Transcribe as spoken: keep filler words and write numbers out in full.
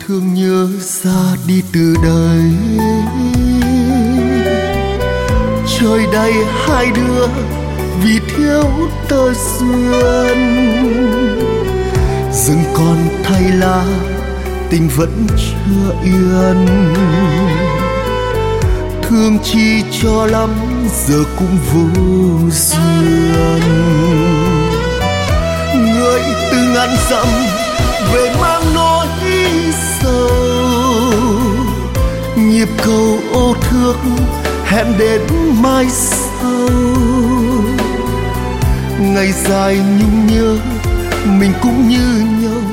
thương nhớ ra đi từ đây. Trời đầy hai đứa vì thiếu tơ duyên, rừng còn thay lá tình vẫn chưa yên. Thương chi cho lắm giờ cũng vô duyên. Người từ ngàn dặm về mang nỗi sầu, nhịp cầu ô thước hẹn đến mai sau. Ngày dài nhung nhớ mình cũng như nhau,